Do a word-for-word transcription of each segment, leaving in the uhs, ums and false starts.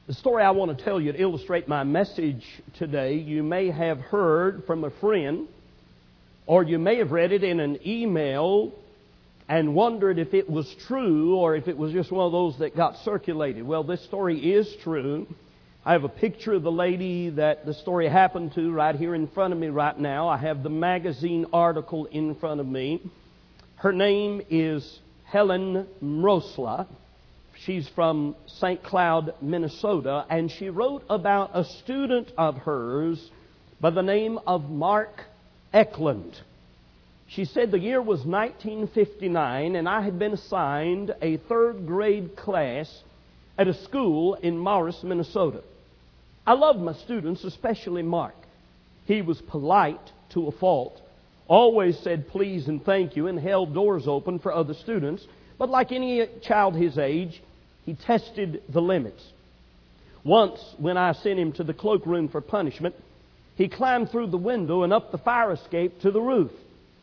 The story I want to tell you to illustrate my message today, you may have heard from a friend, or you may have read it in an email and wondered if it was true or if it was just one of those that got circulated. Well, this story is true. I have a picture of the lady that the story happened to right here in front of me right now. I have the magazine article in front of me. Her name is Helen Mrosla. She's from Saint Cloud, Minnesota, and she wrote about a student of hers by the name of Mark Eklund. She said the year was nineteen fifty-nine, and I had been assigned a third grade class at a school in Morris, Minnesota. I loved my students, especially Mark. He was polite to a fault, always said please and thank you, and held doors open for other students. But like any child his age, he tested the limits. Once, when I sent him to the cloakroom for punishment, he climbed through the window and up the fire escape to the roof.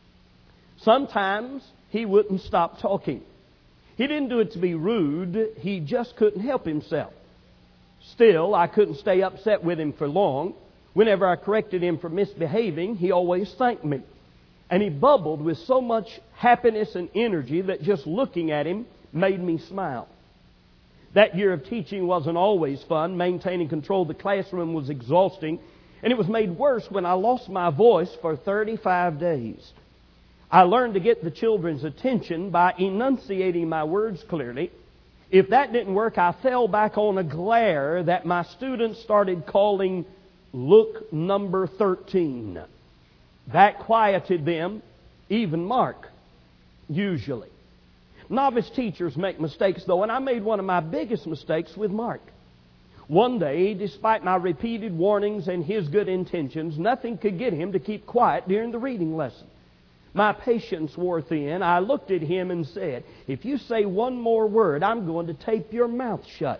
Sometimes he wouldn't stop talking. He didn't do it to be rude. He just couldn't help himself. Still, I couldn't stay upset with him for long. Whenever I corrected him for misbehaving, he always thanked me. And he bubbled with so much happiness and energy that just looking at him made me smile. That year of teaching wasn't always fun. Maintaining control of the classroom was exhausting. And it was made worse when I lost my voice for thirty-five days. I learned to get the children's attention by enunciating my words clearly. If that didn't work, I fell back on a glare that my students started calling look number thirteen. That quieted them, even Mark, usually. Novice teachers make mistakes, though, and I made one of my biggest mistakes with Mark. One day, despite my repeated warnings and his good intentions, nothing could get him to keep quiet during the reading lesson. My patience wore thin. I looked at him and said, if you say one more word, I'm going to tape your mouth shut.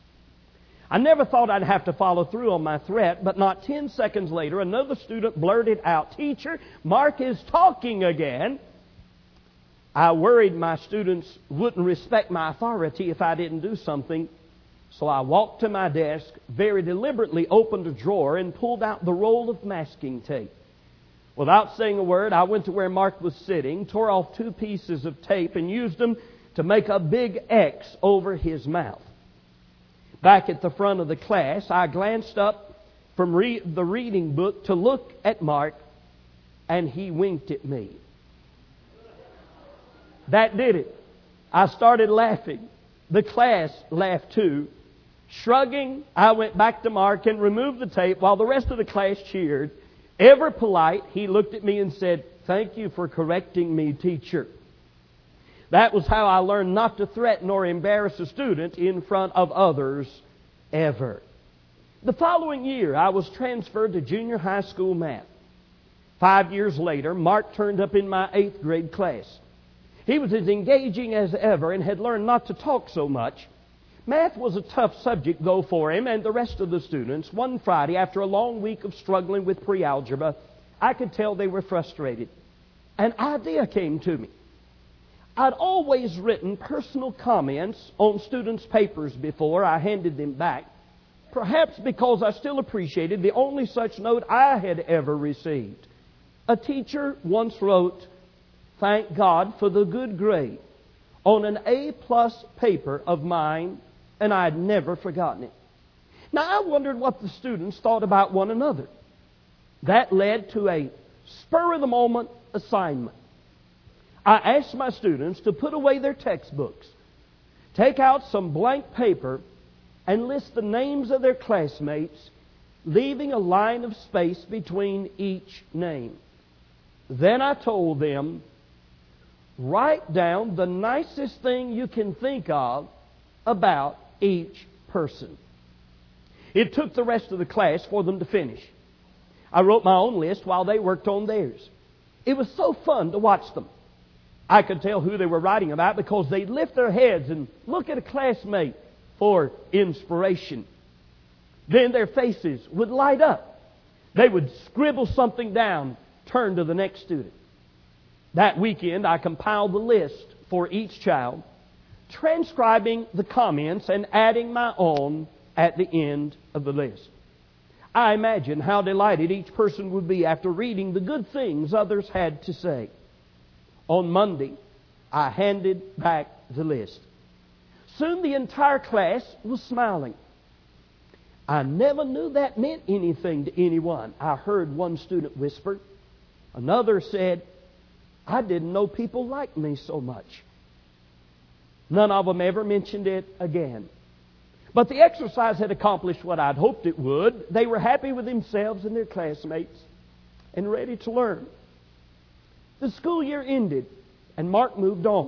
I never thought I'd have to follow through on my threat, but not ten seconds later, another student blurted out, Teacher, Mark is talking again. I worried my students wouldn't respect my authority if I didn't do something. So I walked to my desk, very deliberately opened a drawer, and pulled out the roll of masking tape. Without saying a word, I went to where Mark was sitting, tore off two pieces of tape, and used them to make a big X over his mouth. Back at the front of the class, I glanced up from re- the reading book to look at Mark, and he winked at me. That did it. I started laughing. The class laughed too. Shrugging, I went back to Mark and removed the tape while the rest of the class cheered. Ever polite, he looked at me and said, Thank you for correcting me, teacher. That was how I learned not to threaten or embarrass a student in front of others ever. The following year, I was transferred to junior high school math. Five years later, Mark turned up in my eighth grade class. He was as engaging as ever and had learned not to talk so much. Math was a tough subject, though, for him and the rest of the students. One Friday, after a long week of struggling with pre-algebra, I could tell they were frustrated. An idea came to me. I'd always written personal comments on students' papers before I handed them back, perhaps because I still appreciated the only such note I had ever received. A teacher once wrote, Thank God for the good grade on an A-plus paper of mine, and I had never forgotten it. Now, I wondered what the students thought about one another. That led to a spur-of-the-moment assignment. I asked my students to put away their textbooks, take out some blank paper, and list the names of their classmates, leaving a line of space between each name. Then I told them, write down the nicest thing you can think of about each person. It took the rest of the class for them to finish. I wrote my own list while they worked on theirs. It was so fun to watch them. I could tell who they were writing about because they'd lift their heads and look at a classmate for inspiration. Then their faces would light up. They would scribble something down, turn to the next student. That weekend, I compiled the list for each child, transcribing the comments and adding my own at the end of the list. I imagine how delighted each person would be after reading the good things others had to say. On Monday, I handed back the list. Soon the entire class was smiling. I never knew that meant anything to anyone. I heard one student whisper. Another said, I didn't know people liked me so much. None of them ever mentioned it again. But the exercise had accomplished what I'd hoped it would. They were happy with themselves and their classmates and ready to learn. The school year ended and Mark moved on.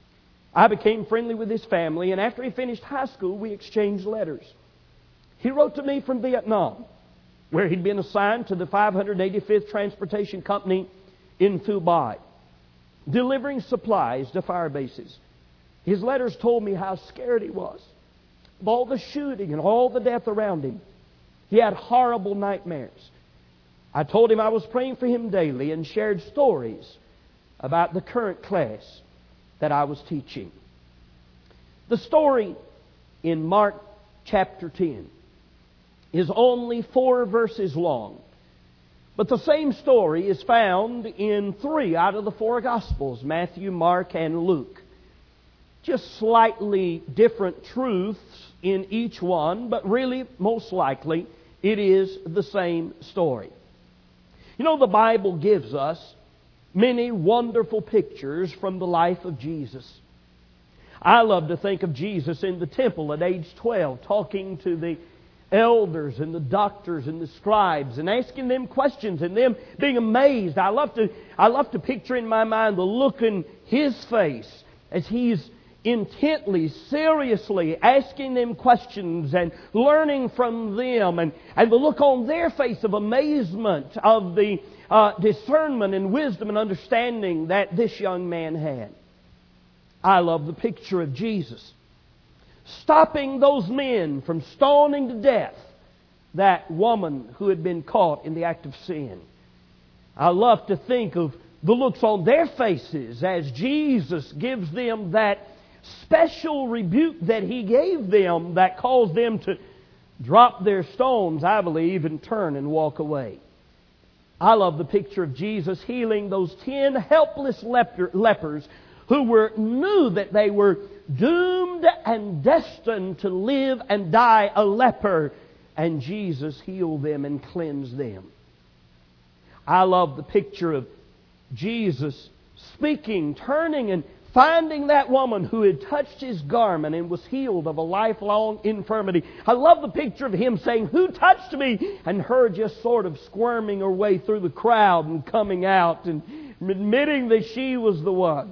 I became friendly with his family, and after he finished high school, we exchanged letters. He wrote to me from Vietnam, where he'd been assigned to the five hundred eighty-fifth Transportation Company in Phu Bai, delivering supplies to fire bases. His letters told me how scared he was of all the shooting and all the death around him. He had horrible nightmares. I told him I was praying for him daily and shared stories about the current class that I was teaching. The story in Mark chapter ten is only four verses long, but the same story is found in three out of the four Gospels, Matthew, Mark, and Luke. Just slightly different truths in each one, but really, most likely, it is the same story. You know, the Bible gives us many wonderful pictures from the life of Jesus. I love to think of Jesus in the temple at age twelve, talking to the elders and the doctors and the scribes and asking them questions and them being amazed. I love to, I love to picture in my mind the look in His face as He's intently, seriously asking them questions and learning from them, and, and the look on their face of amazement, of the uh, discernment and wisdom and understanding that this young man had. I love the picture of Jesus stopping those men from stoning to death that woman who had been caught in the act of sin. I love to think of the looks on their faces as Jesus gives them that special rebuke that He gave them that caused them to drop their stones, I believe, and turn and walk away. I love the picture of Jesus healing those ten helpless leper, lepers who were knew that they were doomed and destined to live and die a leper, and Jesus healed them and cleansed them. I love the picture of Jesus speaking, turning, and finding that woman who had touched His garment and was healed of a lifelong infirmity. I love the picture of Him saying, "Who touched me?" and her just sort of squirming her way through the crowd and coming out and admitting that she was the one.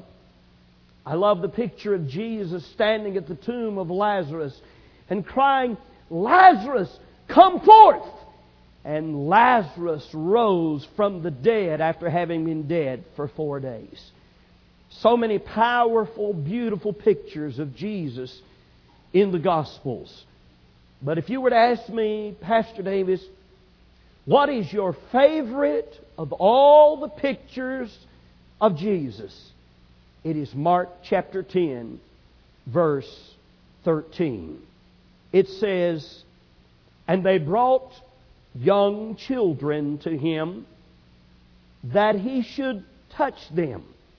I love the picture of Jesus standing at the tomb of Lazarus and crying, "Lazarus, come forth!" And Lazarus rose from the dead after having been dead for four days. So many powerful, beautiful pictures of Jesus in the Gospels. But if you were to ask me, Pastor Davis, what is your favorite of all the pictures of Jesus? It is Mark chapter ten, verse thirteen. It says, "And they brought young children to Him, that He should touch them."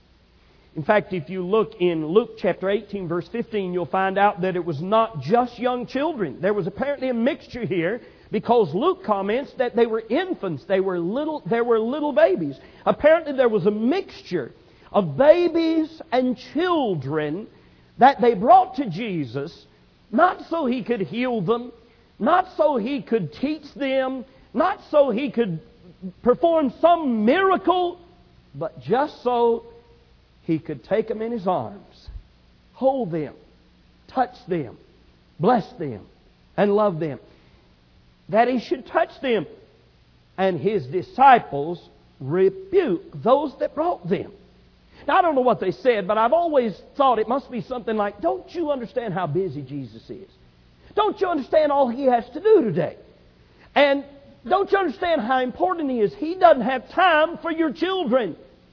In fact, if you look in Luke chapter eighteen, verse fifteen, you'll find out that it was not just young children. There was apparently a mixture here, because Luke comments that they were infants. They were little, there were little babies. Apparently there was a mixture of babies and children that they brought to Jesus, not so He could heal them, not so He could teach them, not so He could perform some miracle, but just so He could take them in His arms, hold them, touch them, bless them, and love them. That He should touch them. And His disciples rebuke those that brought them. Now, I don't know what they said, but I've always thought it must be something like, "Don't you understand how busy Jesus is? Don't you understand all He has to do today? And don't you understand how important He is? He doesn't have time for your children."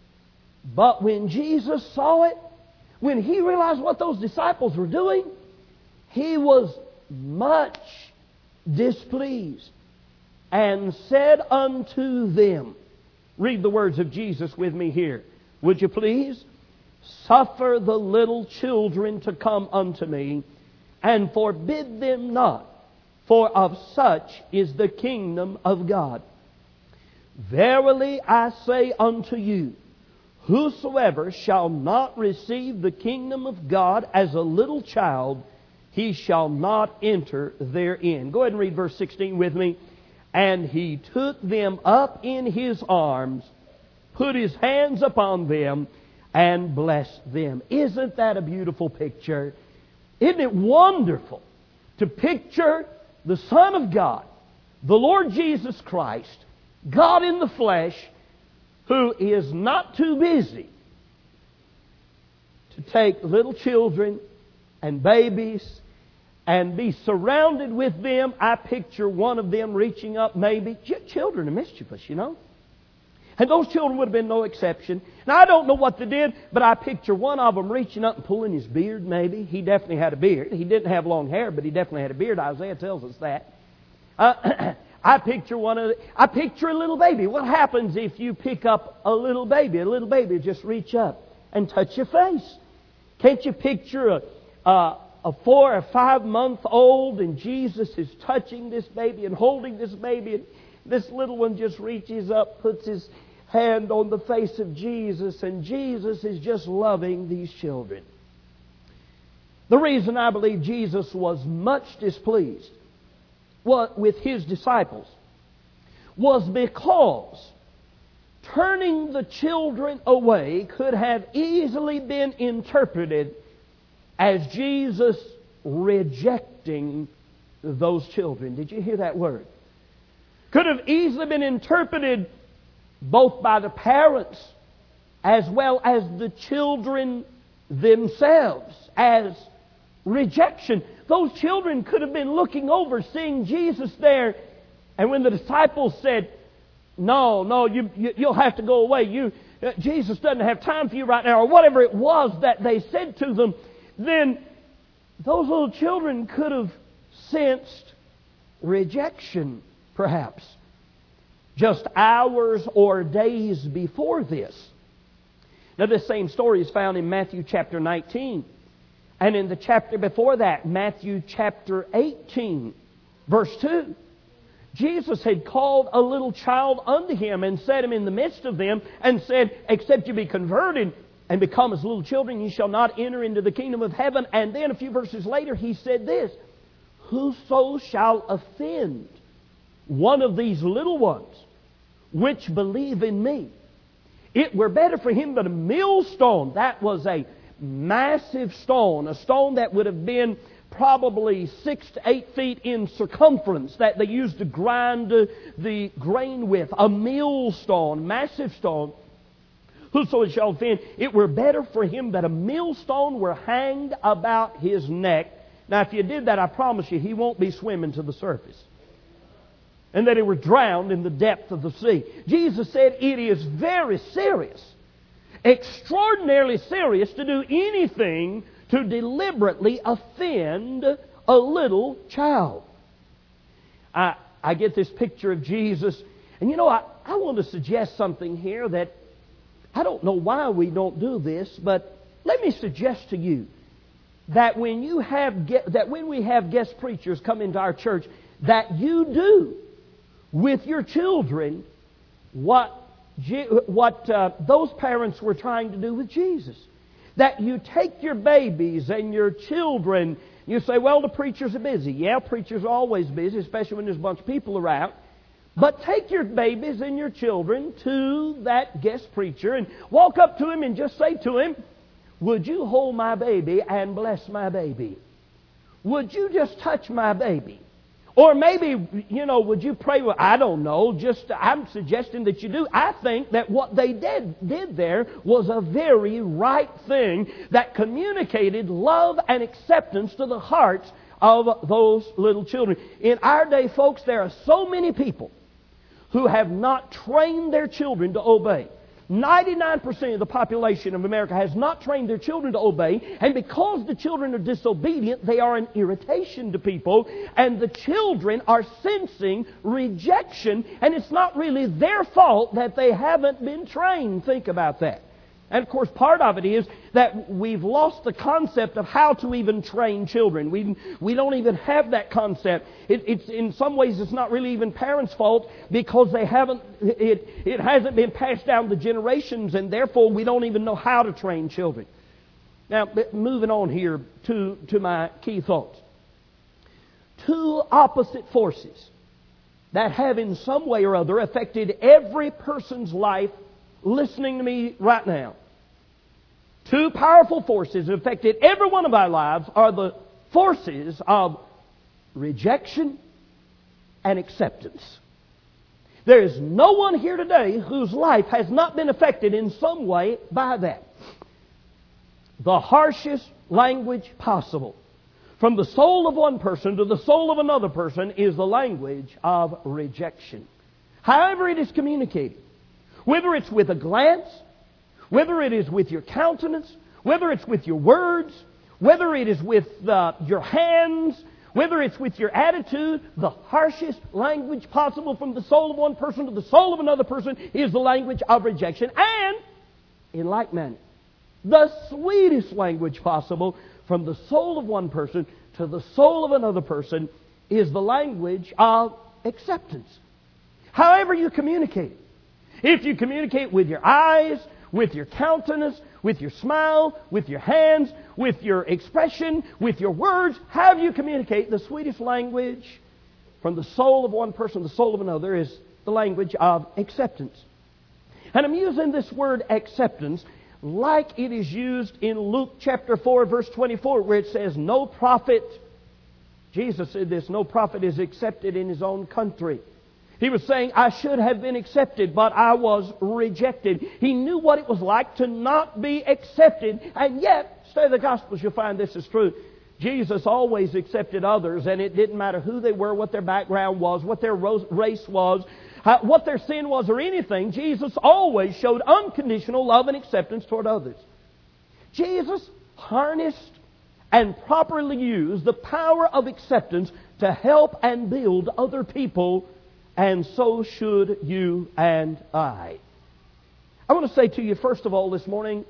But when Jesus saw it, when He realized what those disciples were doing, He was much displeased, and said unto them, read the words of Jesus with me here, would you please? Suffer the little children to come unto me, and forbid them not, for of such is the kingdom of God. Verily I say unto you, whosoever shall not receive the kingdom of God as a little child, he shall not enter therein. Go ahead and read verse sixteen with me. And he took them up in his arms, put his hands upon them, and blessed them. Isn't that a beautiful picture? Isn't it wonderful to picture the Son of God, the Lord Jesus Christ, God in the flesh, who is not too busy to take little children and babies and be surrounded with them. I picture one of them reaching up maybe. Children are mischievous, you know. And those children would have been no exception. Now, I don't know what they did, but I picture one of them reaching up and pulling his beard maybe. He definitely had a beard. He didn't have long hair, but he definitely had a beard. Isaiah tells us that. Uh, I picture one of the, I picture a little baby. What happens if you pick up a little baby? A little baby just reach up and touch your face. Can't you picture a, a, a four or five month old and Jesus is touching this baby and holding this baby, and this little one just reaches up, puts his hand on the face of Jesus, and Jesus is just loving these children. The reason I believe Jesus was much displeased with his disciples was because turning the children away could have easily been interpreted as Jesus rejecting those children. Did you hear that word? Could have easily been interpreted both by the parents as well as the children themselves as rejection. Those children could have been looking over, seeing Jesus there, and when the disciples said, no, no, you, you, you'll have to go away. You, uh, Jesus doesn't have time for you right now, or whatever it was that they said to them, then those little children could have sensed rejection, perhaps, just hours or days before this. Now, this same story is found in Matthew chapter nineteen. And in the chapter before that, Matthew chapter eighteen, verse two. Jesus had called a little child unto Him and set him in the midst of them and said, except you be converted and become as little children, you shall not enter into the kingdom of heaven. And then a few verses later, He said this, whoso shall offend one of these little ones which believe in me, it were better for him that a millstone, that was a massive stone, a stone that would have been probably six to eight feet in circumference, that they used to grind the grain with, a millstone, massive stone. Whoso shall offend, it were better for him that a millstone were hanged about his neck. Now, if you did that, I promise you, he won't be swimming to the surface. And that he were drowned in the depth of the sea. Jesus said it is very serious, extraordinarily serious, to do anything to deliberately offend a little child. I, I get this picture of Jesus, and you know, I, I want to suggest something here that I don't know why we don't do this, but let me suggest to you that when you have that when we have guest preachers come into our church, that you do with your children what what uh, those parents were trying to do with Jesus. That you take your babies and your children, you say, well, the preachers are busy. Yeah, preachers are always busy, especially when there's a bunch of people around. But take your babies and your children to that guest preacher and walk up to him and just say to him, would you hold my baby and bless my baby? Would you just touch my baby? Or maybe, you know, would you pray? Well, I don't know. Just I'm suggesting that you do. I think that what they did, did there was a very right thing that communicated love and acceptance to the hearts of those little children. In our day, folks, there are so many people who have not trained their children to obey. ninety-nine percent of the population of America has not trained their children to obey, and because the children are disobedient, they are an irritation to people, and the children are sensing rejection, and it's not really their fault that they haven't been trained. Think about that. And of course, part of it is that we've lost the concept of how to even train children. We we don't even have that concept. It, it's in some ways it's not really even parents' fault because they haven't. It it hasn't been passed down the generations, and therefore we don't even know how to train children. Now, moving on here to to my key thoughts. Two opposite forces that have in some way or other affected every person's life listening to me right now. Two powerful forces that affected every one of our lives are the forces of rejection and acceptance. There is no one here today whose life has not been affected in some way by that. The harshest language possible from the soul of one person to the soul of another person is the language of rejection. However it is communicated, whether it's with a glance, whether it is with your countenance, whether it's with your words, whether it is with uh, your hands, whether it's with your attitude, the harshest language possible from the soul of one person to the soul of another person is the language of rejection. And, in like manner, the sweetest language possible from the soul of one person to the soul of another person is the language of acceptance. However you communicate. If you communicate with your eyes, with your countenance, with your smile, with your hands, with your expression, with your words, how you communicate, the sweetest language from the soul of one person to the soul of another is the language of acceptance. And I'm using this word acceptance like it is used in Luke chapter four, verse twenty-four, where it says, no prophet, Jesus said this, no prophet is accepted in his own country. He was saying, I should have been accepted, but I was rejected. He knew what it was like to not be accepted. And yet, study the Gospels, you'll find this is true. Jesus always accepted others, and it didn't matter who they were, what their background was, what their race was, how, what their sin was, or anything. Jesus always showed unconditional love and acceptance toward others. Jesus harnessed and properly used the power of acceptance to help and build other people. And so should you and I. I want to say to you, first of all, this morning,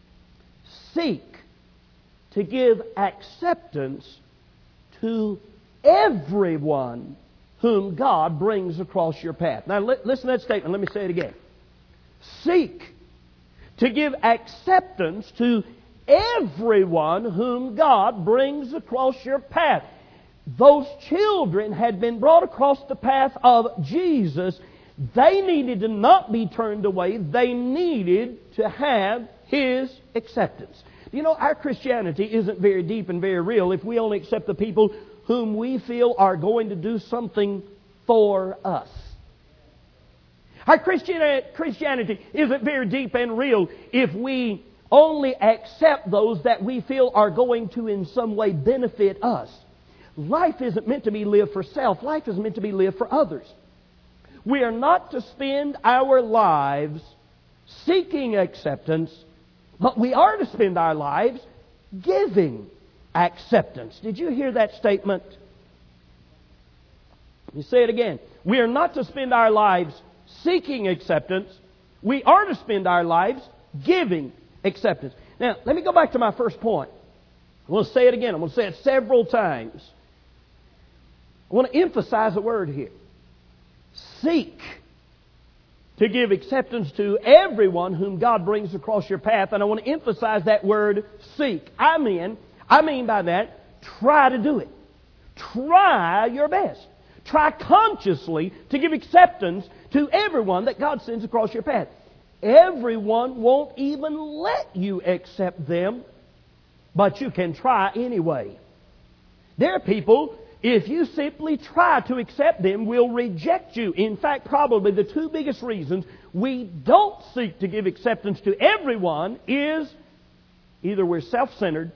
seek to give acceptance to everyone whom God brings across your path. Now, li- listen to that statement. Let me say it again. Seek to give acceptance to everyone whom God brings across your path. Those children had been brought across the path of Jesus. They needed to not be turned away. They needed to have His acceptance. You know, our Christianity isn't very deep and very real if we only accept the people whom we feel are going to do something for us. Our Christianity isn't very deep and real if we only accept those that we feel are going to in some way benefit us. Life isn't meant to be lived for self. Life is meant to be lived for others. We are not to spend our lives seeking acceptance, but we are to spend our lives giving acceptance. Did you hear that statement? Let me say it again. We are not to spend our lives seeking acceptance. We are to spend our lives giving acceptance. Now, let me go back to my first point. I'm going to say it again. I'm going to say it several times. I want to emphasize a word here. Seek to give acceptance to everyone whom God brings across your path. And I want to emphasize that word, seek. I mean, I mean by that, try to do it. Try your best. Try consciously to give acceptance to everyone that God sends across your path. Everyone won't even let you accept them, but you can try anyway. There are people, if you simply try to accept them, will reject you. In fact, probably the two biggest reasons we don't seek to give acceptance to everyone is either we're self-centered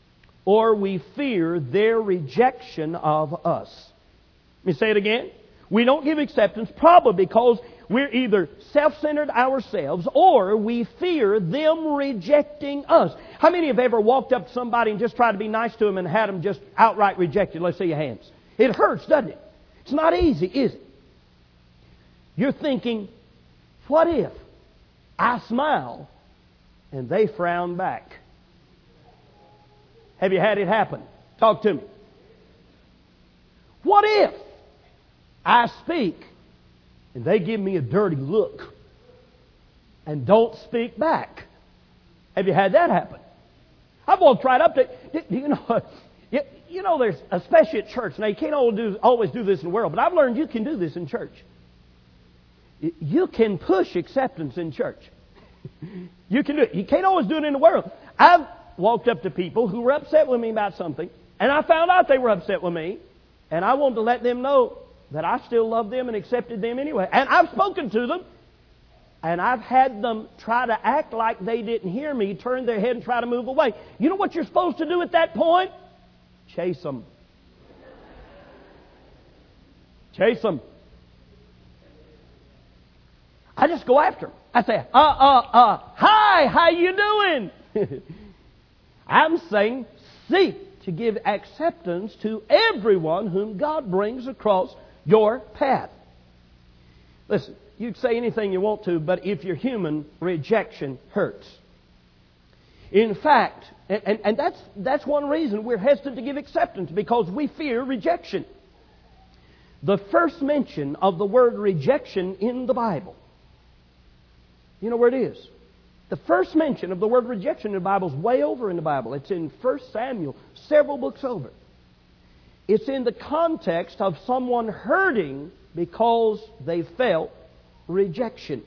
or we fear their rejection of us. Let me say it again. We don't give acceptance probably because we're either self-centered ourselves or we fear them rejecting us. How many have ever walked up to somebody and just tried to be nice to them and had them just outright rejected? Let's see your hands. It hurts, doesn't it? It's not easy, is it? You're thinking, what if I smile and they frown back? Have you had it happen? Talk to me. What if I speak and they give me a dirty look and don't speak back? Have you had that happen? I've walked right up to, you know, you know, there's, especially at church, now you can't always do, always do this in the world, but I've learned you can do this in church. You can push acceptance in church. You can do it. You can't always do it in the world. I've walked up to people who were upset with me about something, and I found out they were upset with me, and I wanted to let them know that I still love them and accepted them anyway. And I've spoken to them, and I've had them try to act like they didn't hear me, turn their head and try to move away. You know what you're supposed to do at that point? Chase them. Chase them. I just go after them. I say, uh, uh, uh, hi, how you doing? I'm saying, seek to give acceptance to everyone whom God brings across your path. Listen, you can say anything you want to, but if you're human, rejection hurts. In fact, and, and, and that's, that's one reason we're hesitant to give acceptance, because we fear rejection. The first mention of the word rejection in the Bible, you know where it is? The first mention of the word rejection in the Bible is way over in the Bible. It's in First Samuel, several books over. It's in the context of someone hurting because they felt rejection.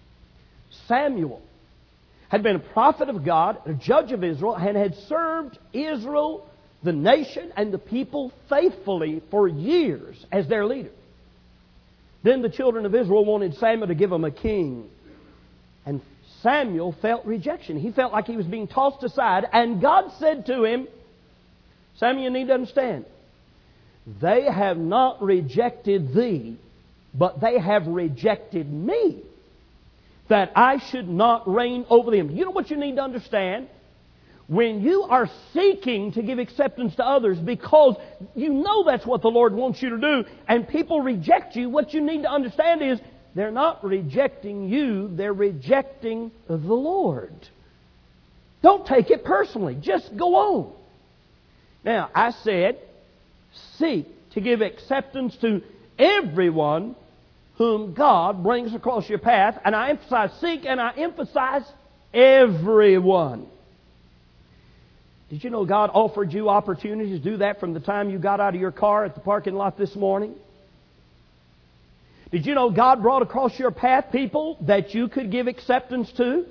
Samuel had been a prophet of God, a judge of Israel, and had served Israel, the nation, and the people faithfully for years as their leader. Then the children of Israel wanted Samuel to give them a king. And Samuel felt rejection. He felt like he was being tossed aside. And God said to him, Samuel, you need to understand, they have not rejected thee, but they have rejected me, that I should not reign over them. You know what you need to understand? When you are seeking to give acceptance to others because you know that's what the Lord wants you to do, and people reject you, what you need to understand is they're not rejecting you, they're rejecting the Lord. Don't take it personally. Just go on. Now, I said, seek to give acceptance to everyone whom God brings across your path. And I emphasize seek, and I emphasize everyone. Did you know God offered you opportunities to do that from the time you got out of your car at the parking lot this morning? Did you know God brought across your path people that you could give acceptance to?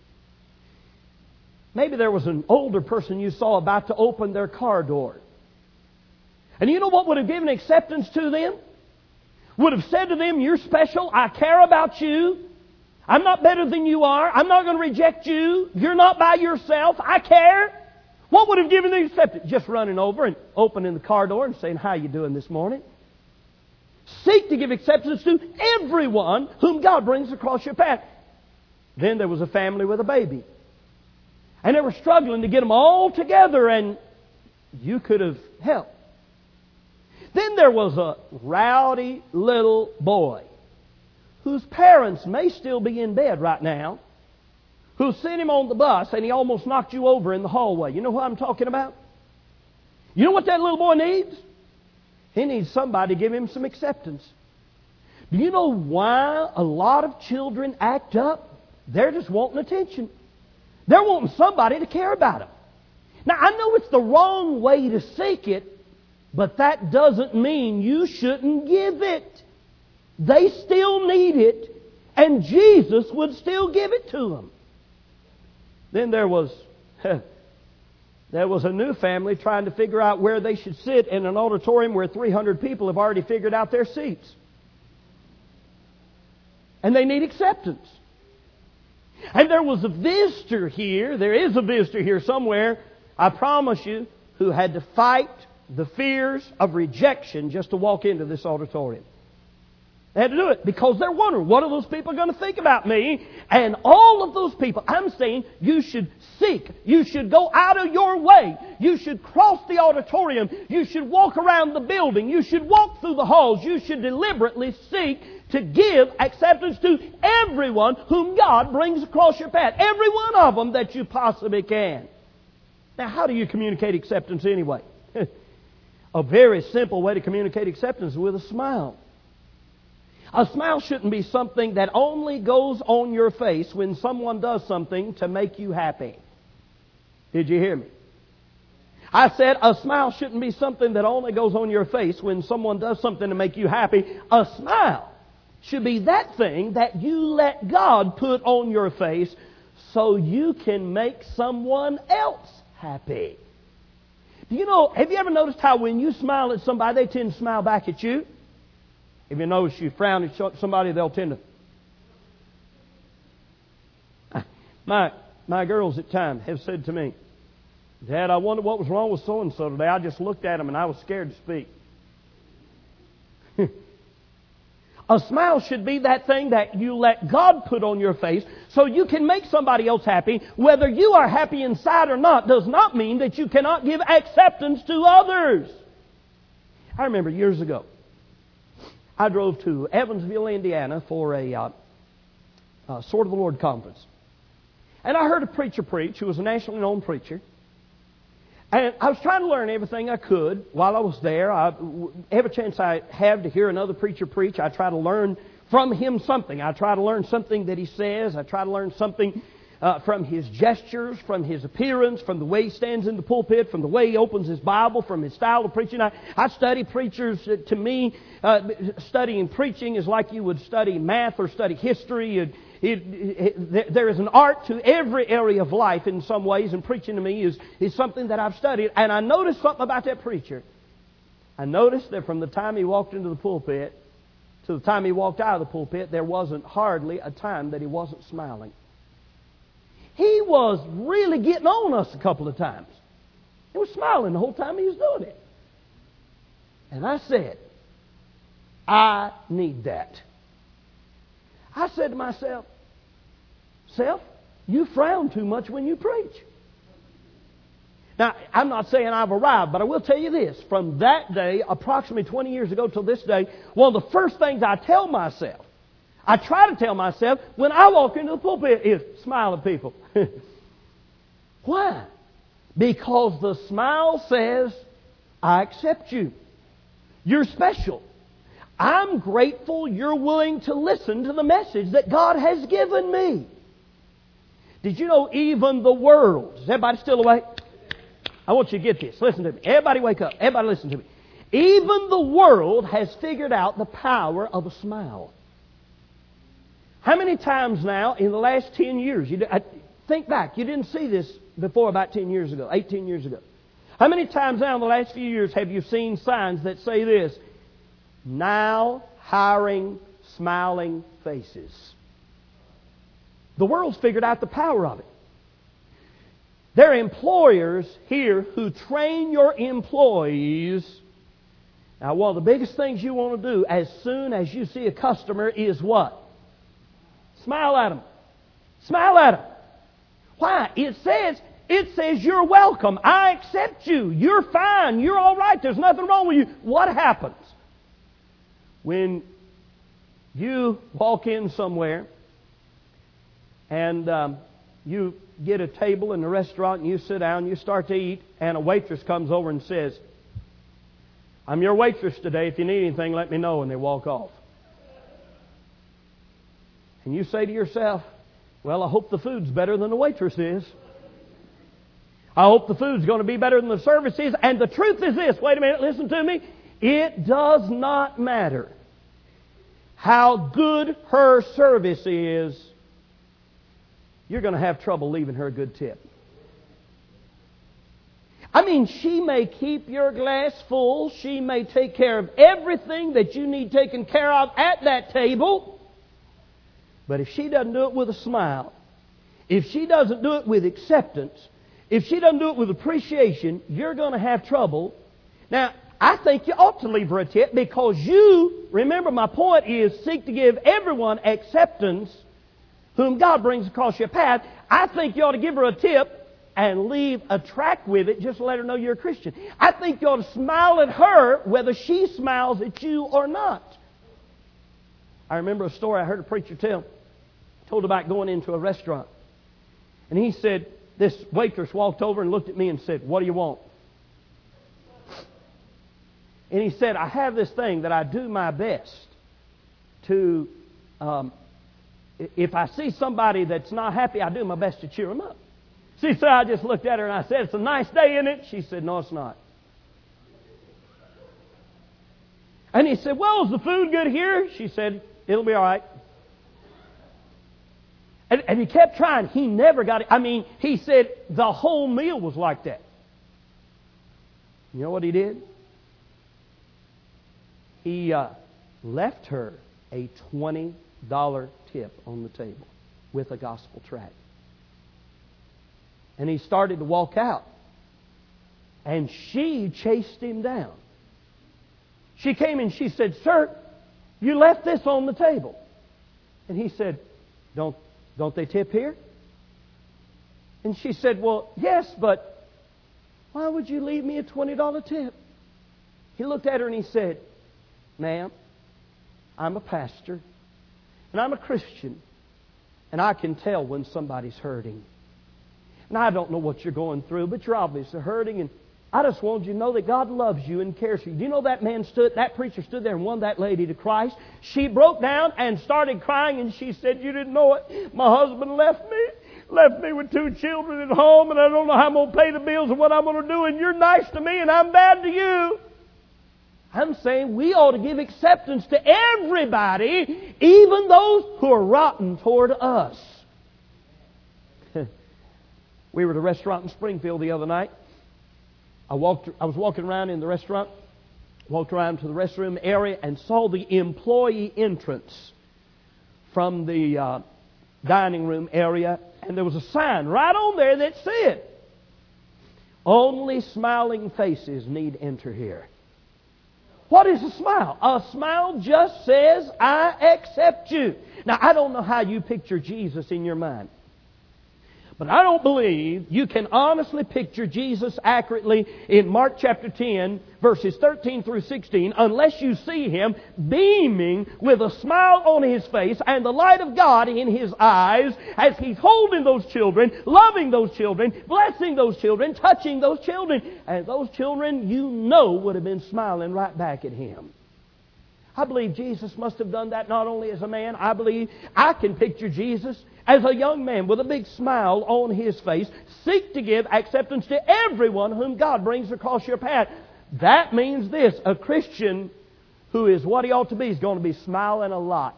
Maybe there was an older person you saw about to open their car door. And you know what would have given acceptance to them? Would have said to them, you're special, I care about you, I'm not better than you are, I'm not going to reject you, you're not by yourself, I care. What would have given them acceptance? Just running over and opening the car door and saying, how you doing this morning? Seek to give acceptance to everyone whom God brings across your path. Then there was a family with a baby. And they were struggling to get them all together, and you could have helped. Then there was a rowdy little boy whose parents may still be in bed right now, who sent him on the bus and he almost knocked you over in the hallway. You know what I'm talking about? You know what that little boy needs? He needs somebody to give him some acceptance. Do you know why a lot of children act up? They're just wanting attention. They're wanting somebody to care about them. Now, I know it's the wrong way to seek it, but that doesn't mean you shouldn't give it. They still need it, and Jesus would still give it to them. Then there was... There was a new family trying to figure out where they should sit in an auditorium where three hundred people have already figured out their seats. And they need acceptance. And there was a visitor here, there is a visitor here somewhere, I promise you, who had to fight the fears of rejection just to walk into this auditorium. They had to do it because they're wondering, what are those people going to think about me? And all of those people, I'm saying you should seek. You should go out of your way. You should cross the auditorium. You should walk around the building. You should walk through the halls. You should deliberately seek to give acceptance to everyone whom God brings across your path. Every one of them that you possibly can. Now, how do you communicate acceptance anyway? A very simple way to communicate acceptance is with a smile. A smile shouldn't be something that only goes on your face when someone does something to make you happy. Did you hear me? I said a smile shouldn't be something that only goes on your face when someone does something to make you happy. A smile should be that thing that you let God put on your face so you can make someone else happy. Do you know, have you ever noticed how when you smile at somebody, they tend to smile back at you? If you notice you frown at somebody, they'll tend to... My, my girls at times have said to me, Dad, I wonder what was wrong with so-and-so today. I just looked at them and I was scared to speak. A smile should be that thing that you let God put on your face so you can make somebody else happy. Whether you are happy inside or not does not mean that you cannot give acceptance to others. I remember years ago, I drove to Evansville, Indiana for a uh, uh, Sword of the Lord conference. And I heard a preacher preach who was a nationally known preacher. And I was trying to learn everything I could while I was there. I, every chance I have to hear another preacher preach, I try to learn from him something. I try to learn something that he says. I try to learn something uh, from his gestures, from his appearance, from the way he stands in the pulpit, from the way he opens his Bible, from his style of preaching. I, I study preachers. To me, uh, studying preaching is like you would study math or study history. It, It, it, there is an art to every area of life in some ways, and preaching to me is, is something that I've studied. And I noticed something about that preacher. I noticed that from the time he walked into the pulpit to the time he walked out of the pulpit, there wasn't hardly a time that he wasn't smiling. He was really getting on us a couple of times. He was smiling the whole time he was doing it. And I said, I need that. I said to myself, Self, you frown too much when you preach. Now, I'm not saying I've arrived, but I will tell you this. From that day, approximately twenty years ago till this day, one of the first things I tell myself, I try to tell myself when I walk into the pulpit is smile at people. Why? Because the smile says, I accept you. You're special. I'm grateful you're willing to listen to the message that God has given me. Did you know even the world... Is everybody still awake? I want you to get this. Listen to me. Everybody wake up. Everybody listen to me. Even the world has figured out the power of a smile. How many times now in the last ten years... You, I, think back. You didn't see this before about ten years ago, eighteen years ago. How many times now in the last few years have you seen signs that say this? Now hiring smiling faces. The world's figured out the power of it. There are employers here who train your employees. Now, one of the biggest things you want to do as soon as you see a customer is what? Smile at them. Smile at them. Why? It says, it says you're welcome. I accept you. You're fine. You're all right. There's nothing wrong with you. What happens? When you walk in somewhere and um, you get a table in the restaurant and you sit down, you start to eat, and a waitress comes over and says, I'm your waitress today. If you need anything, let me know. And they walk off. And you say to yourself, well, I hope the food's better than the waitress is. I hope the food's going to be better than the service is. And the truth is this. Wait a minute. Listen to me. It does not matter how good her service is. You're going to have trouble leaving her a good tip. I mean, she may keep your glass full. She may take care of everything that you need taken care of at that table. But if she doesn't do it with a smile, if she doesn't do it with acceptance, if she doesn't do it with appreciation, you're going to have trouble. Now, I think you ought to leave her a tip because you, remember my point is, seek to give everyone acceptance whom God brings across your path. I think you ought to give her a tip and leave a track with it just to let her know you're a Christian. I think you ought to smile at her whether she smiles at you or not. I remember a story I heard a preacher tell, told about going into a restaurant. And he said, this waitress walked over and looked at me and said, "What do you want?" And he said, "I have this thing that I do my best to, um, if I see somebody that's not happy, I do my best to cheer them up." She said, I just looked at her and I said, "It's a nice day, isn't it?" She said, "No, it's not." And he said, "Well, is the food good here?" She said, "It'll be all right." And, and he kept trying. He never got it. I mean, he said the whole meal was like that. You know what he did? He uh, left her a twenty dollar tip on the table with a gospel tract. And he started to walk out. And she chased him down. She came and she said, "Sir, you left this on the table." And he said, Don't, don't they tip here?" And she said, "Well, yes, but why would you leave me a twenty dollar tip?" He looked at her and he said, "Ma'am, I'm a pastor and I'm a Christian and I can tell when somebody's hurting. And I don't know what you're going through, but you're obviously hurting, and I just want you to know that God loves you and cares for you." Do you know that man stood, that preacher stood there and won that lady to Christ? She broke down and started crying, and she said, "You didn't know it. My husband left me, left me with two children at home, and I don't know how I'm going to pay the bills and what I'm going to do, and you're nice to me, and I'm bad to you." I'm saying we ought to give acceptance to everybody, even those who are rotten toward us. We were at a restaurant in Springfield the other night. I walked. I was walking around in the restaurant, walked around to the restroom area, and saw the employee entrance from the uh, dining room area, and there was a sign right on there that said, "Only smiling faces need enter here." What is a smile? A smile just says, "I accept you." Now, I don't know how you picture Jesus in your mind, but I don't believe you can honestly picture Jesus accurately in Mark chapter ten, verses thirteen through sixteen, unless you see Him beaming with a smile on His face and the light of God in His eyes as He's holding those children, loving those children, blessing those children, touching those children. And those children, you know, would have been smiling right back at Him. I believe Jesus must have done that not only as a man. I believe I can picture Jesus as a young man with a big smile on his face, seek to give acceptance to everyone whom God brings across your path. That means this: a Christian who is what he ought to be is going to be smiling a lot.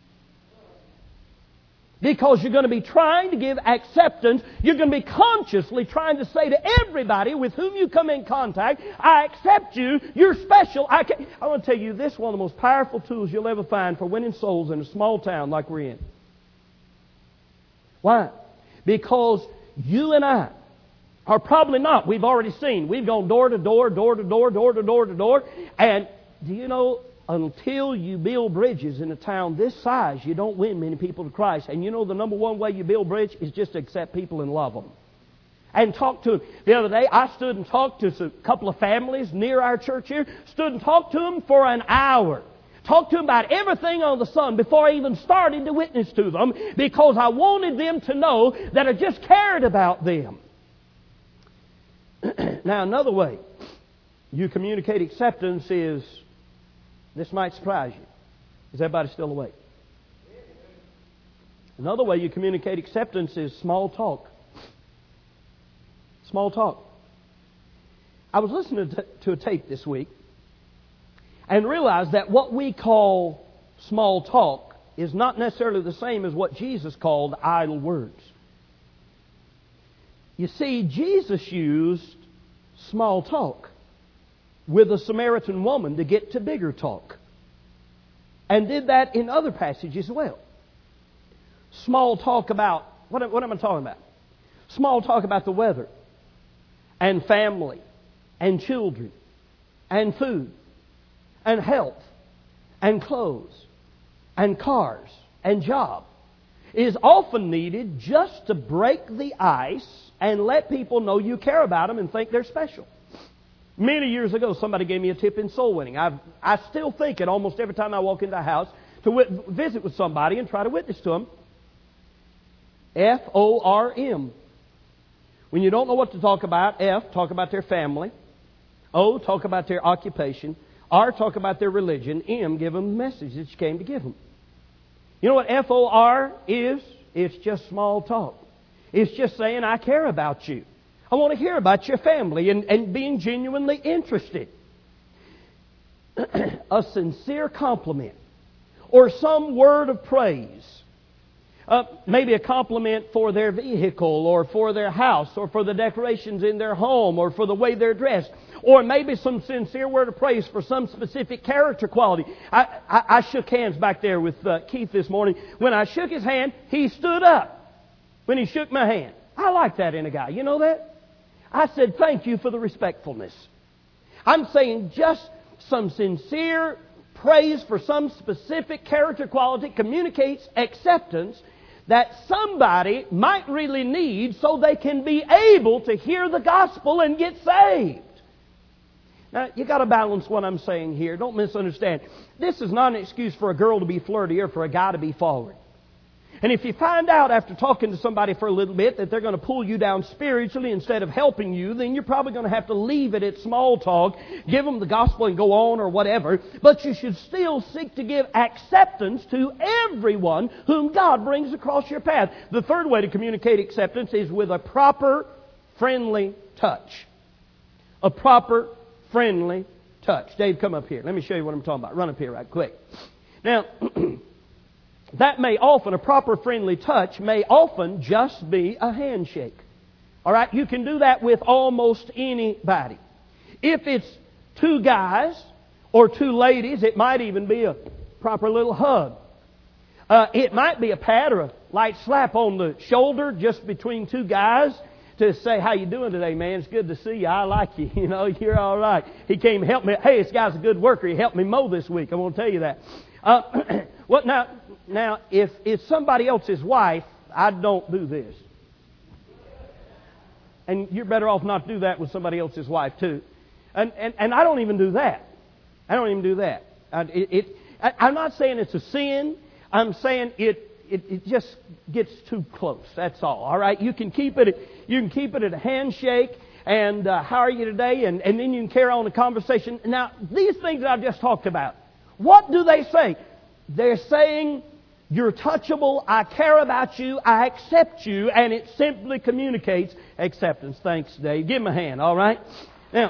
Because you're going to be trying to give acceptance. You're going to be consciously trying to say to everybody with whom you come in contact, "I accept you. You're special." I, can... I want to tell you this, one of the most powerful tools you'll ever find for winning souls in a small town like we're in. Why? Because you and I are probably not. We've already seen. We've gone door to door, door to door, door to door to door. And do you know, until you build bridges in a town this size, you don't win many people to Christ. And you know the number one way you build bridge is just to accept people and love them. And talk to them. The other day, I stood and talked to a couple of families near our church here. Stood and talked to them for an hour. Talked to them about everything on the sun before I even started to witness to them, because I wanted them to know that I just cared about them. Now, another way you communicate acceptance is, this might surprise you. Is everybody still awake? Another way you communicate acceptance is small talk. Small talk. I was listening to a tape this week and realized that what we call small talk is not necessarily the same as what Jesus called idle words. You see, Jesus used small talk with a Samaritan woman to get to bigger talk. And did that in other passages as well. Small talk about, what, what am I talking about? Small talk about the weather and family and children and food and health and clothes and cars and job is often needed just to break the ice and let people know you care about them and think they're special. Many years ago, somebody gave me a tip in soul winning. I've, I still think it almost every time I walk into a house to wit- visit with somebody and try to witness to them. F O R M. When you don't know what to talk about, F, talk about their family. O, talk about their occupation. R, talk about their religion. M, give them the message that you came to give them. You know what F O R is? It's just small talk. It's just saying, I care about you. I want to hear about your family and, and being genuinely interested. A sincere compliment or some word of praise. Uh, maybe a compliment for their vehicle or for their house or for the decorations in their home or for the way they're dressed. Or maybe some sincere word of praise for some specific character quality. I, I, I shook hands back there with uh, Keith this morning. When I shook his hand, he stood up when he shook my hand. I like that in a guy. You know that? I said, thank you for the respectfulness. I'm saying just some sincere praise for some specific character quality communicates acceptance that somebody might really need so they can be able to hear the gospel and get saved. Now, you got to balance what I'm saying here. Don't misunderstand. This is not an excuse for a girl to be flirty or for a guy to be forward. And if you find out after talking to somebody for a little bit that they're going to pull you down spiritually instead of helping you, then you're probably going to have to leave it at small talk, give them the gospel and go on or whatever. But you should still seek to give acceptance to everyone whom God brings across your path. The third way to communicate acceptance is with a proper, friendly touch. A proper, friendly touch. Dave, come up here. Let me show you what I'm talking about. Run up here right quick. Now, that may often, a proper friendly touch may often just be a handshake. All right? You can do that with almost anybody. If it's two guys or two ladies, it might even be a proper little hug. Uh, it might be a pat or a light slap on the shoulder just between two guys to say, how you doing today, man? It's good to see you. I like you. You know, you're all right. He came and helped me. Hey, this guy's a good worker. He helped me mow this week. I want to tell you that. Uh, what now? Now, if it's somebody else's wife, I don't do this. And you're better off not to do that with somebody else's wife, too. And and, and I don't even do that. I don't even do that. I, it, it, I, I'm not saying it's a sin. I'm saying it, it, it just gets too close. That's all. All right? You can keep it, you can keep it at a handshake. And uh, how are you today? And, and then you can carry on the conversation. Now, these things that I've just talked about, what do they say? They're saying, you're touchable, I care about you, I accept you, and it simply communicates acceptance. Thanks, Dave. Give him a hand, all right? Now,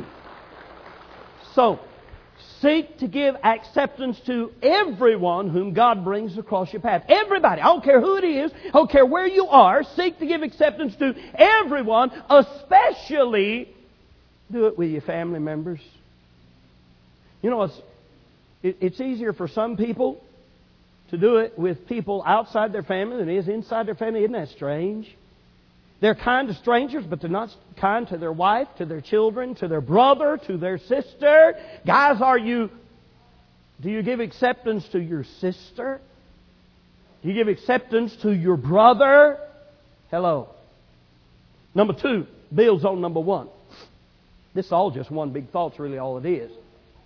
so, seek to give acceptance to everyone whom God brings across your path. Everybody. I don't care who it is. I don't care where you are. Seek to give acceptance to everyone, especially do it with your family members. You know, it's, it, it's easier for some people to do it with people outside their family than it is inside their family. Isn't that strange? They're kind to strangers, but they're not kind to their wife, to their children, to their brother, to their sister. Guys, are you, do you give acceptance to your sister? Do you give acceptance to your brother? Hello. Number two builds on number one. This is all just one big thought's really all it is.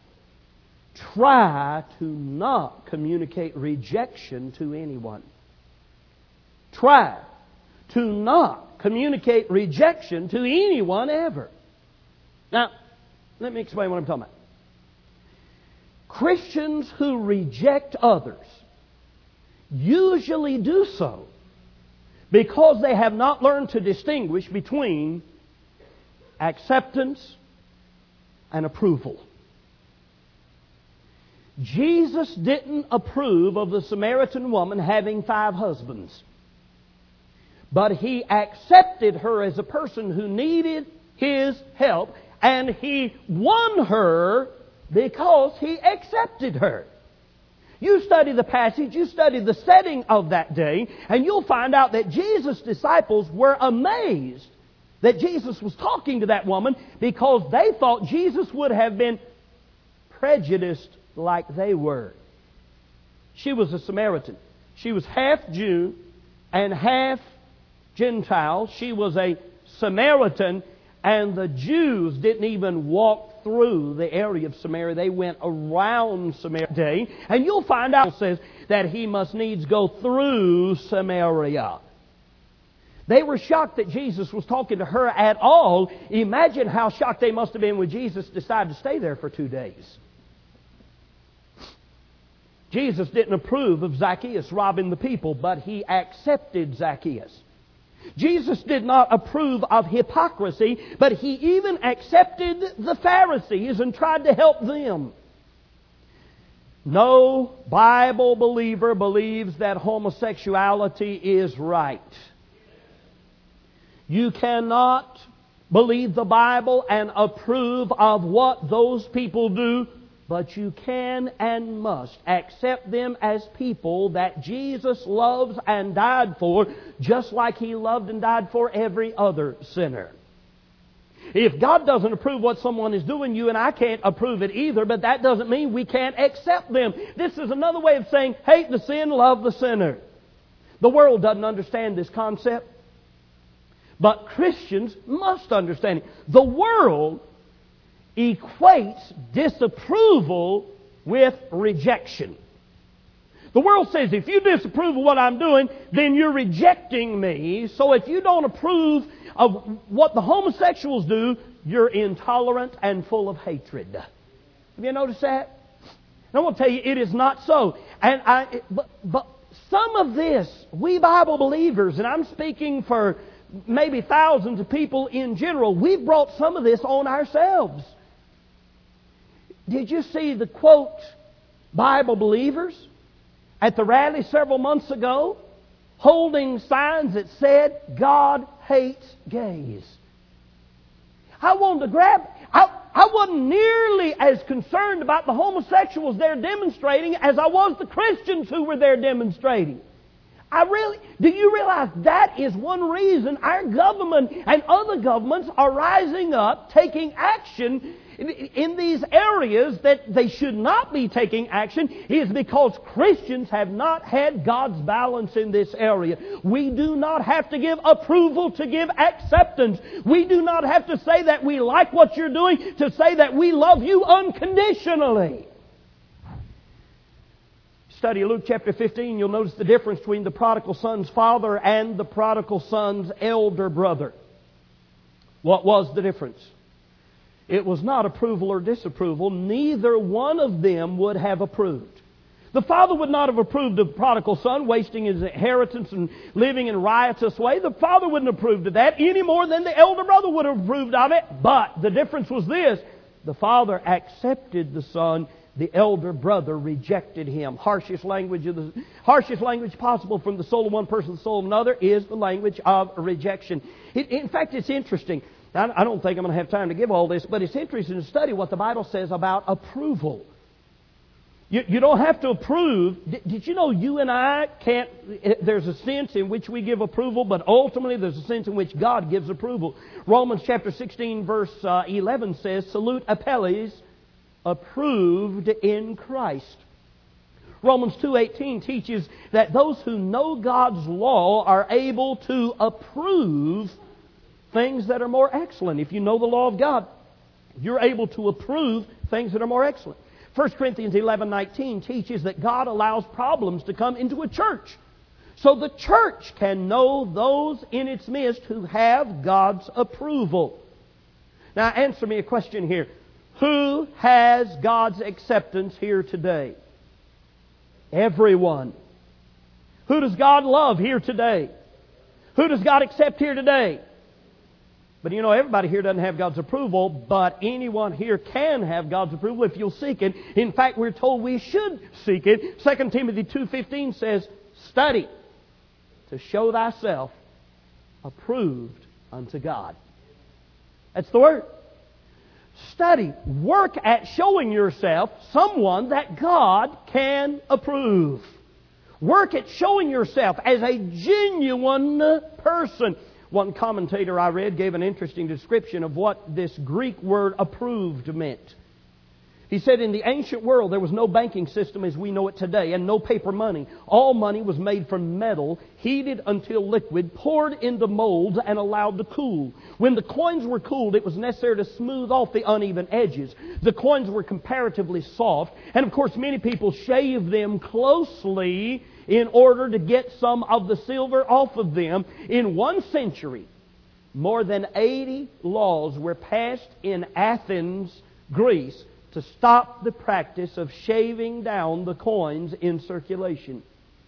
Try to not communicate rejection to anyone. Try to not communicate rejection to anyone ever. Now, let me explain what I'm talking about. Christians who reject others usually do so because they have not learned to distinguish between acceptance and approval. Jesus didn't approve of the Samaritan woman having five husbands. But He accepted her as a person who needed His help, and He won her because He accepted her. You study the passage, you study the setting of that day, and you'll find out that Jesus' disciples were amazed that Jesus was talking to that woman because they thought Jesus would have been prejudiced like they were. She was a Samaritan. She was half Jew and half Gentile. She was a Samaritan, and the Jews didn't even walk through the area of Samaria. They went around Samaria. And you'll find out, it says, that he must needs go through Samaria. They were shocked that Jesus was talking to her at all. Imagine how shocked they must have been when Jesus decided to stay there for two days. Jesus didn't approve of Zacchaeus robbing the people, but He accepted Zacchaeus. Jesus did not approve of hypocrisy, but He even accepted the Pharisees and tried to help them. No Bible believer believes that homosexuality is right. You cannot believe the Bible and approve of what those people do, but you can and must accept them as people that Jesus loves and died for, just like He loved and died for every other sinner. If God doesn't approve what someone is doing, you and I can't approve it either, but that doesn't mean we can't accept them. This is another way of saying, hate the sin, love the sinner. The world doesn't understand this concept, but Christians must understand it. The world equates disapproval with rejection. The world says, if you disapprove of what I'm doing, then you're rejecting me. So if you don't approve of what the homosexuals do, you're intolerant and full of hatred. Have you noticed that? And I want to tell you, it is not so. And I, but, but some of this, we Bible believers, and I'm speaking for maybe thousands of people in general, we've brought some of this on ourselves. Did you see the quote, Bible believers, at the rally several months ago, holding signs that said, God hates gays? I wanted to grab, I, I wasn't nearly as concerned about the homosexuals there demonstrating as I was the Christians who were there demonstrating. I really, do you realize that is one reason our government and other governments are rising up, taking action in these areas that they should not be taking action, is because Christians have not had God's balance in this area. We do not have to give approval to give acceptance. We do not have to say that we like what you're doing to say that we love you unconditionally. Study Luke chapter fifteen, you'll notice the difference between the prodigal son's father and the prodigal son's elder brother. What was the difference? It was not approval or disapproval. Neither one of them would have approved. The father would not have approved of the prodigal son wasting his inheritance and living in a riotous way. The father wouldn't have approved of that any more than the elder brother would have approved of it. But the difference was this: the father accepted the son. The elder brother rejected him. Harshest language of the harshest language possible from the soul of one person to the soul of another is the language of rejection. It, in fact, it's interesting. I don't think I'm going to have time to give all this, but it's interesting to study what the Bible says about approval. You, you don't have to approve. Did, did you know you and I can't... There's a sense in which we give approval, but ultimately there's a sense in which God gives approval. Romans chapter sixteen verse uh, eleven says, Salute Apelles, approved in Christ. Romans two eighteen teaches that those who know God's law are able to approve things that are more excellent. If you know the law of God, you're able to approve things that are more excellent. First Corinthians eleven nineteen teaches that God allows problems to come into a church, so the church can know those in its midst who have God's approval. Now answer me a question here. Who has God's acceptance here today? Everyone. Who does God love here today? Who does God accept here today? But you know, everybody here doesn't have God's approval, but anyone here can have God's approval if you'll seek it. In fact, we're told we should seek it. Second Timothy two fifteen says, Study to show thyself approved unto God. That's the word. Study. Work at showing yourself someone that God can approve. Work at showing yourself as a genuine person. One commentator I read gave an interesting description of what this Greek word approved meant. He said in the ancient world there was no banking system as we know it today and no paper money. All money was made from metal, heated until liquid, poured into molds and allowed to cool. When the coins were cooled, it was necessary to smooth off the uneven edges. The coins were comparatively soft, and of course many people shaved them closely in order to get some of the silver off of them. In one century, more than eighty laws were passed in Athens, Greece, to stop the practice of shaving down the coins in circulation.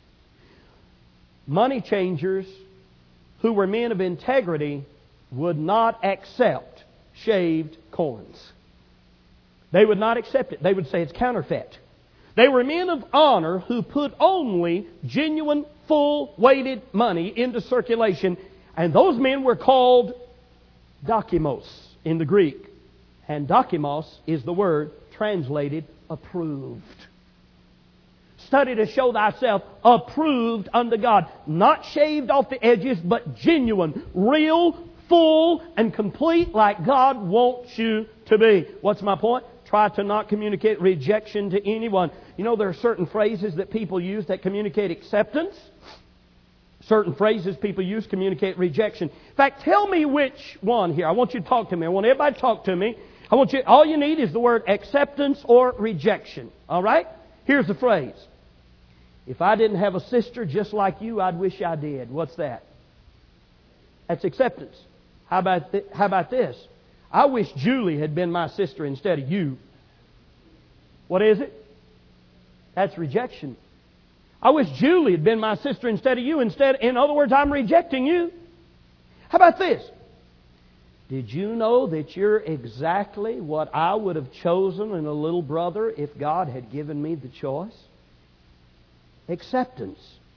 Money changers who were men of integrity would not accept shaved coins. They would not accept it. They would say it's counterfeit. They were men of honor who put only genuine, full-weighted money into circulation, and those men were called dokimos in the Greek. And dokimos is the word translated approved. Study to show thyself approved unto God. Not shaved off the edges, but genuine, real, full, and complete like God wants you to be. What's my point? Try to not communicate rejection to anyone. You know, there are certain phrases that people use that communicate acceptance. Certain phrases people use communicate rejection. In fact, tell me which one here. I want you to talk to me. I want everybody to talk to me. I want you, all you need is the word acceptance or rejection. All right? Here's the phrase. If I didn't have a sister just like you, I'd wish I did. What's that? That's acceptance. How about, th- how about this? I wish Julie had been my sister instead of you. What is it? That's rejection. I wish Julie had been my sister instead of you. Instead, in other words, I'm rejecting you. How about this? Did you know that you're exactly what I would have chosen in a little brother if God had given me the choice? Acceptance.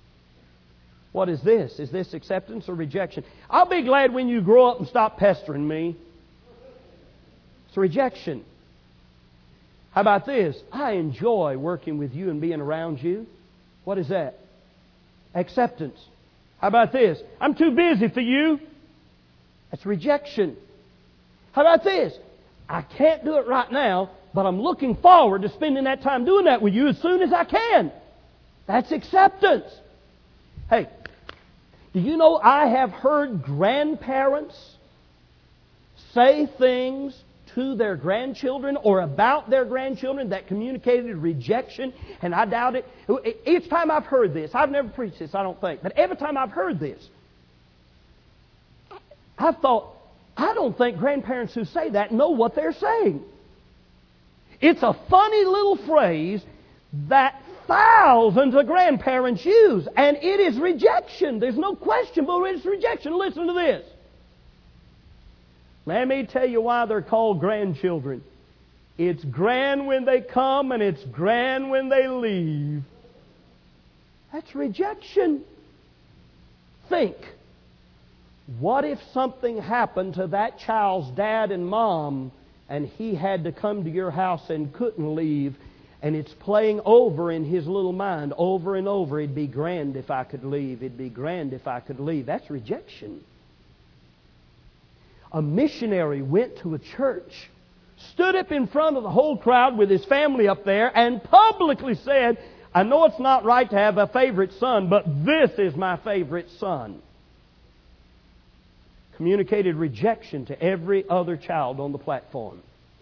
What is this? Is this acceptance or rejection? I'll be glad when you grow up and stop pestering me. It's rejection. How about this? I enjoy working with you and being around you. What is that? Acceptance. How about this? I'm too busy for you. That's rejection. How about this? I can't do it right now, but I'm looking forward to spending that time doing that with you as soon as I can. That's acceptance. Hey, do you know I have heard grandparents say things to their grandchildren or about their grandchildren that communicated rejection, and I doubt it. Each time I've heard this, I've never preached this, I don't think, but every time I've heard this, I've thought, I don't think grandparents who say that know what they're saying. It's a funny little phrase that thousands of grandparents use, and it is rejection. There's no question, but it's rejection. Listen to this. Let me tell you why they're called grandchildren. It's grand when they come and it's grand when they leave. That's rejection. Think. What if something happened to that child's dad and mom and he had to come to your house and couldn't leave, and it's playing over in his little mind over and over? It'd be grand if I could leave. It'd be grand if I could leave. That's rejection. A missionary went to a church, stood up in front of the whole crowd with his family up there, and publicly said, I know it's not right to have a favorite son, but this is my favorite son. Communicated rejection to every other child on the platform.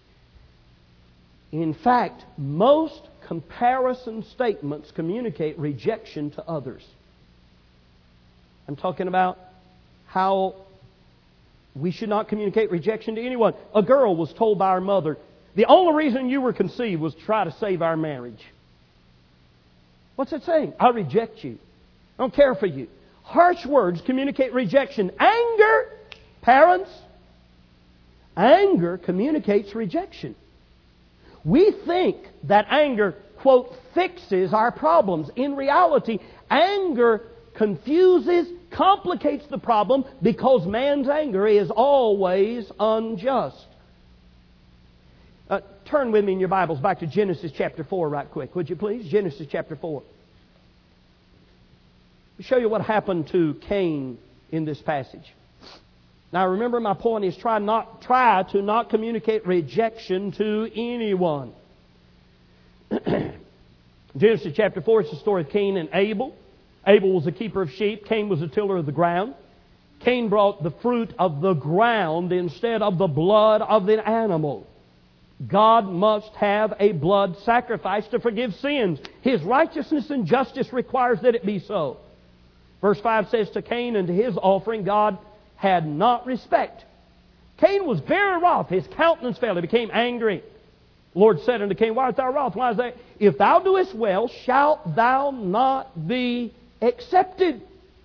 In fact, most comparison statements communicate rejection to others. I'm talking about how we should not communicate rejection to anyone. A girl was told by her mother, the only reason you were conceived was to try to save our marriage. What's it saying? I reject you. I don't care for you. Harsh words communicate rejection. Anger, parents, anger communicates rejection. We think that anger, quote, fixes our problems. In reality, anger confuses, complicates the problem because man's anger is always unjust. Uh, turn with me in your Bibles back to Genesis chapter four right quick, would you please? Genesis chapter four. Let me show you what happened to Cain in this passage. Now remember, my point is try not try to not communicate rejection to anyone. Genesis chapter four is the story of Cain and Abel. Abel was a keeper of sheep. Cain was a tiller of the ground. Cain brought the fruit of the ground instead of the blood of the animal. God must have a blood sacrifice to forgive sins. His righteousness and justice requires that it be so. Verse five says, to Cain and to his offering God had not respect. Cain was very wroth. His countenance fell. He became angry. The Lord said unto Cain, why art thou wroth? Why is that? If thou doest well, shalt thou not be accepted.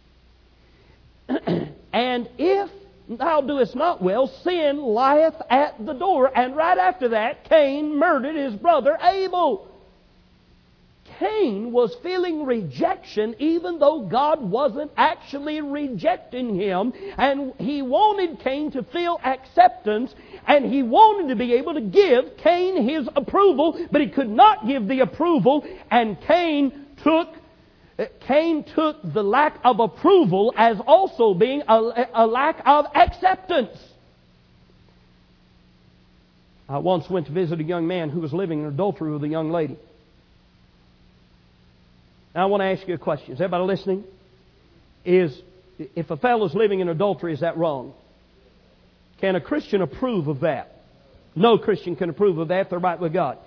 And if thou doest not well, sin lieth at the door. And right after that, Cain murdered his brother Abel. Cain was feeling rejection even though God wasn't actually rejecting him. And he wanted Cain to feel acceptance, and he wanted to be able to give Cain his approval, but he could not give the approval, and Cain took Cain took the lack of approval as also being a, a lack of acceptance. I once went to visit a young man who was living in adultery with a young lady. Now I want to ask you a question. Is everybody listening? Is, if a fellow's living in adultery, is that wrong? Can a Christian approve of that? No Christian can approve of that if they're right with God.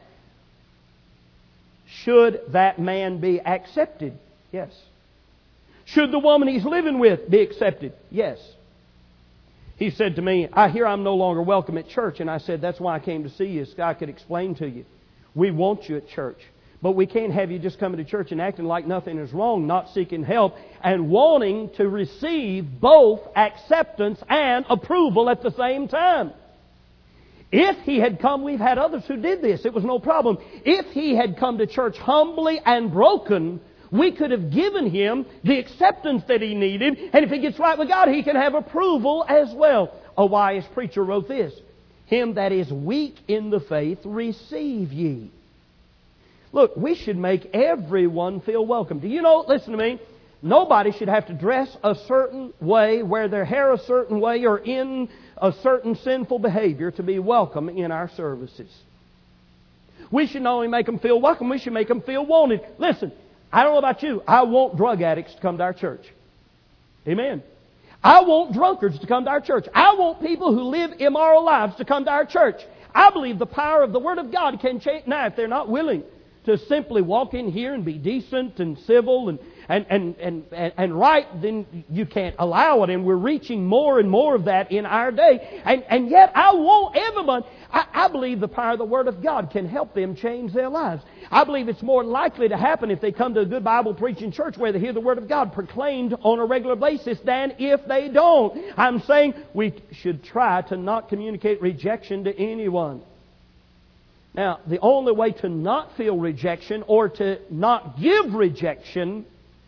Should that man be accepted? Yes. Should the woman he's living with be accepted? Yes. He said to me, I hear I'm no longer welcome at church. And I said, that's why I came to see you, so I could explain to you. We want you at church. But we can't have you just coming to church and acting like nothing is wrong, not seeking help, and wanting to receive both acceptance and approval at the same time. If he had come, we've had others who did this. It was no problem. If he had come to church humbly and broken, we could have given him the acceptance that he needed. And if he gets right with God, he can have approval as well. A wise preacher wrote this, him that is weak in the faith, receive ye. Look, we should make everyone feel welcome. Do you know, listen to me, nobody should have to dress a certain way, wear their hair a certain way, or in a certain sinful behavior to be welcome in our services. We should not only make them feel welcome, we should make them feel wanted. Listen, I don't know about you, I want drug addicts to come to our church. Amen. I want drunkards to come to our church. I want people who live immoral lives to come to our church. I believe the power of the Word of God can change. Now, if they're not willing to simply walk in here and be decent and civil and, and, and, and, and, and right, then you can't allow it. And we're reaching more and more of that in our day. And, and yet I want everyone. I, I believe the power of the Word of God can help them change their lives. I believe it's more likely to happen if they come to a good Bible preaching church where they hear the Word of God proclaimed on a regular basis than if they don't. I'm saying we should try to not communicate rejection to anyone. Now, the only way to not feel rejection or to not give rejection...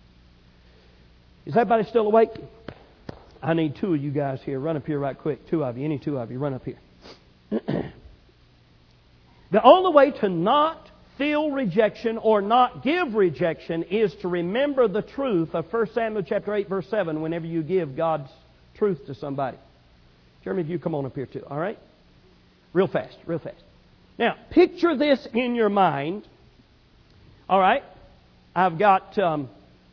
Is everybody still awake? I need two of you guys here. Run up here right quick. Two of you. Any two of you. Run up here. The only way to not feel rejection or not give rejection is to remember the truth of First Samuel chapter eight, verse seven, whenever you give God's truth to somebody. Jeremy, if you come on up here too. All right? Real fast. Real fast. Now, picture this in your mind. All right? I've got... Um,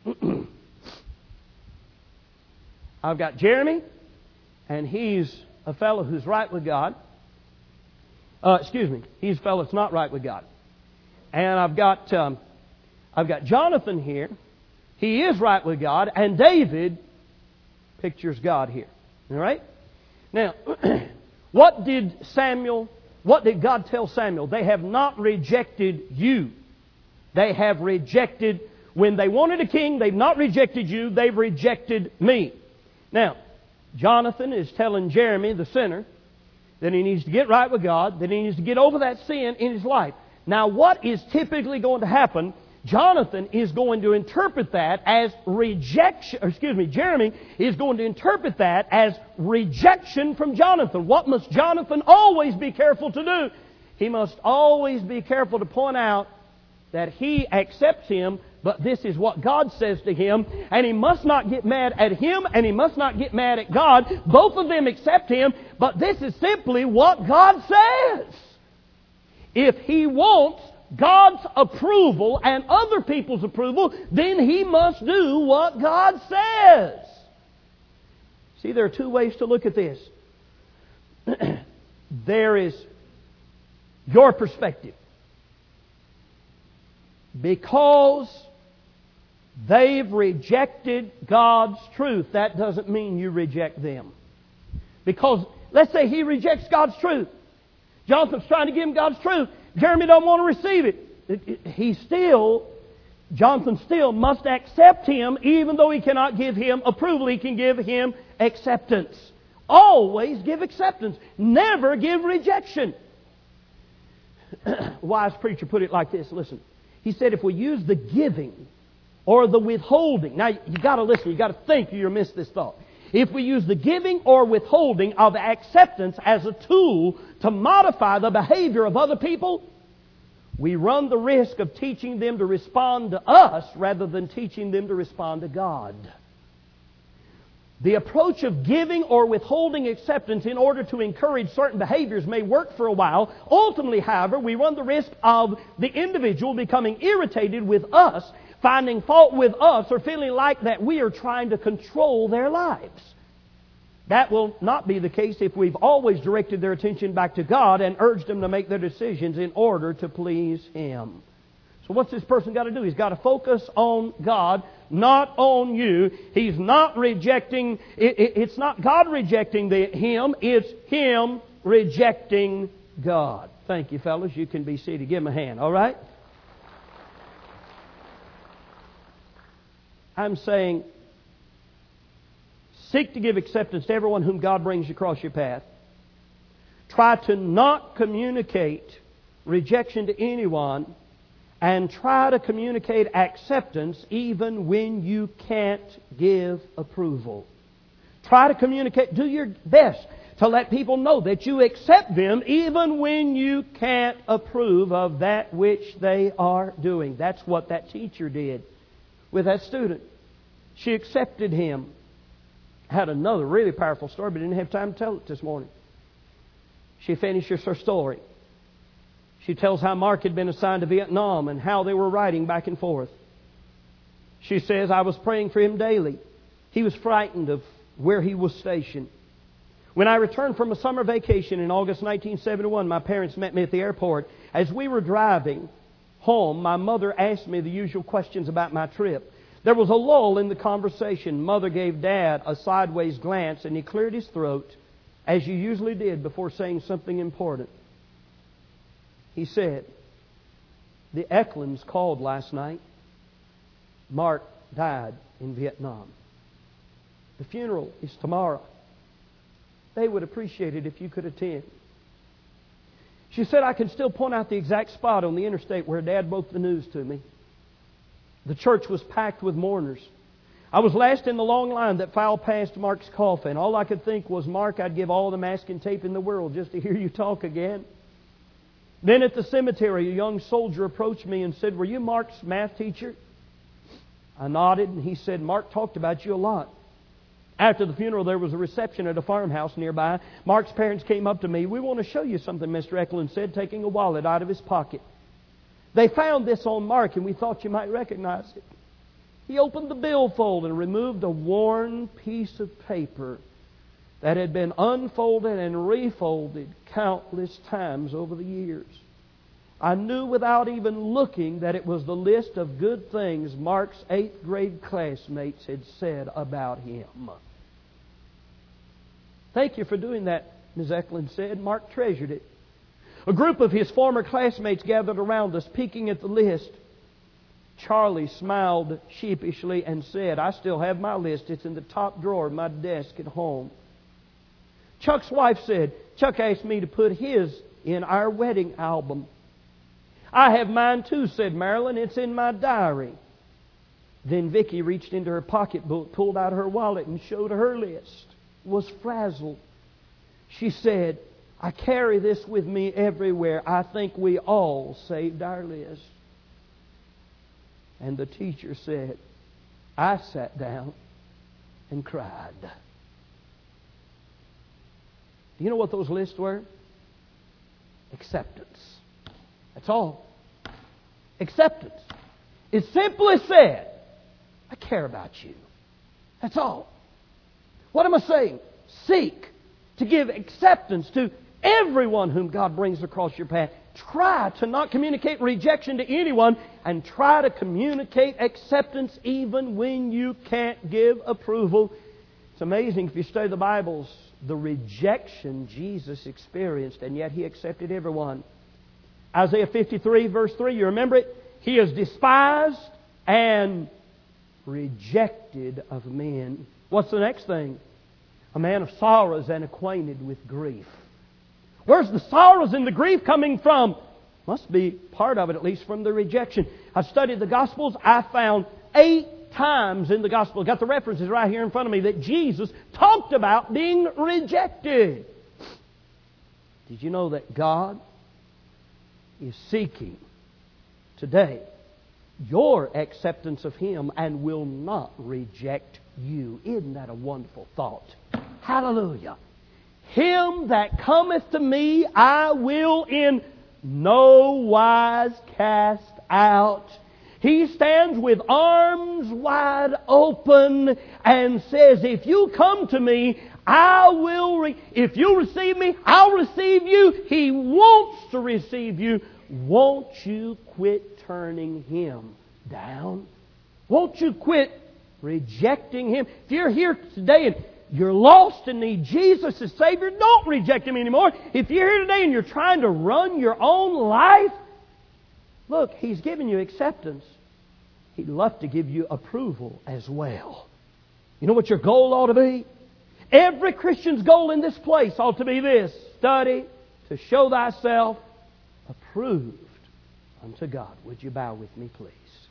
I've got Jeremy, and he's a fellow who's right with God. Uh, excuse me, he's a fellow that's not right with God. And I've got um, I've got Jonathan here. He is right with God, and David pictures God here. All right. Now, what did Samuel? What did God tell Samuel? They have not rejected you. They have rejected when they wanted a king. They've not rejected you. They've rejected me. Now, Jonathan is telling Jeremy, the sinner, that he needs to get right with God, that he needs to get over that sin in his life. Now, what is typically going to happen? Jonathan is going to interpret that as rejection, or excuse me, Jeremy is going to interpret that as rejection from Jonathan. What must Jonathan always be careful to do? He must always be careful to point out that he accepts him, but this is what God says to him, and he must not get mad at him, and he must not get mad at God. Both of them accept him, but this is simply what God says. If he wants God's approval and other people's approval, then he must do what God says. See, there are two ways to look at this. There is your perspective. Because they've rejected God's truth, that doesn't mean you reject them. Because, let's say he rejects God's truth. Jonathan's trying to give him God's truth. Jeremy don't want to receive it. it, it he still, Jonathan still must accept him, even though he cannot give him approval. He can give him acceptance. Always give acceptance. Never give rejection. A wise preacher put it like this. Listen. He said if we use the giving or the withholding. Now, you've got to listen. You've got to think or you'll miss this thought. If we use the giving or withholding of acceptance as a tool to modify the behavior of other people, we run the risk of teaching them to respond to us rather than teaching them to respond to God. The approach of giving or withholding acceptance in order to encourage certain behaviors may work for a while. Ultimately, however, we run the risk of the individual becoming irritated with us, finding fault with us, or feeling like that we are trying to control their lives. That will not be the case if we've always directed their attention back to God and urged them to make their decisions in order to please Him. So what's this person got to do? He's got to focus on God, not on you. He's not rejecting, it, it, it's not God rejecting the, him, it's him rejecting God. Thank you, fellas. You can be seated. Give him a hand, all right? I'm saying, seek to give acceptance to everyone whom God brings across your path. Try to not communicate rejection to anyone, and try to communicate acceptance even when you can't give approval. Try to communicate, do your best to let people know that you accept them even when you can't approve of that which they are doing. That's what that teacher did with that student. She accepted him. I had another really powerful story, but didn't have time to tell it this morning. She finishes her story. She tells how Mark had been assigned to Vietnam and how they were riding back and forth. She says, I was praying for him daily. He was frightened of where he was stationed. When I returned from a summer vacation in August nineteen seventy-one, my parents met me at the airport. As we were driving home, my mother asked me the usual questions about my trip. There was a lull in the conversation. Mother gave Dad a sideways glance and he cleared his throat, as you usually did before saying something important. He said, the Eklunds called last night. Mark died in Vietnam. The funeral is tomorrow. They would appreciate it if you could attend. She said, I can still point out the exact spot on the interstate where Dad broke the news to me. The church was packed with mourners. I was last in the long line that filed past Mark's coffin. All I could think was, Mark, I'd give all the masking tape in the world just to hear you talk again. Then at the cemetery, a young soldier approached me and said, were you Mark's math teacher? I nodded and he said, Mark talked about you a lot. After the funeral, there was a reception at a farmhouse nearby. Mark's parents came up to me. We want to show you something, Mister Eklund said, taking a wallet out of his pocket. They found this on Mark and we thought you might recognize it. He opened the billfold and removed a worn piece of paper that had been unfolded and refolded countless times over the years. I knew without even looking that it was the list of good things Mark's eighth grade classmates had said about him. Thank you for doing that, Miz Eklund said. Mark treasured it. A group of his former classmates gathered around us, peeking at the list. Charlie smiled sheepishly and said, I still have my list. It's in the top drawer of my desk at home. Chuck's wife said, Chuck asked me to put his in our wedding album. I have mine too, said Marilyn. It's in my diary. Then Vicky reached into her pocketbook, pulled out her wallet and showed her list. Was frazzled. She said, I carry this with me everywhere. I think we all saved our list. And the teacher said, I sat down and cried. Do you know what those lists were? Acceptance. That's all. Acceptance. It simply said, I care about you. That's all. What am I saying? Seek to give acceptance to everyone whom God brings across your path. Try to not communicate rejection to anyone, and try to communicate acceptance even when you can't give approval. It's amazing if you study the Bibles, the rejection Jesus experienced, and yet He accepted everyone. Isaiah fifty-three verse three, you remember it? He is despised and rejected of men. What's the next thing? A man of sorrows and acquainted with grief. Where's the sorrows and the grief coming from? Must be part of it, at least, from the rejection. I studied the Gospels. I found eight times in the Gospel, got the references right here in front of me, that Jesus talked about being rejected. Did you know that God is seeking today your acceptance of Him and will not reject you? Isn't that a wonderful thought? Hallelujah. Him that cometh to me I will in no wise cast out. He stands with arms wide open and says, if you come to me, I will, re- if you receive me, I'll receive you. He wants to receive you. Won't you quit turning Him down? Won't you quit rejecting Him? If you're here today and you're lost and need Jesus as Savior, don't reject Him anymore. If you're here today and you're trying to run your own life, look, He's given you acceptance. He'd love to give you approval as well. You know what your goal ought to be? Every Christian's goal in this place ought to be this: study to show thyself approved unto God. Would you bow with me, please?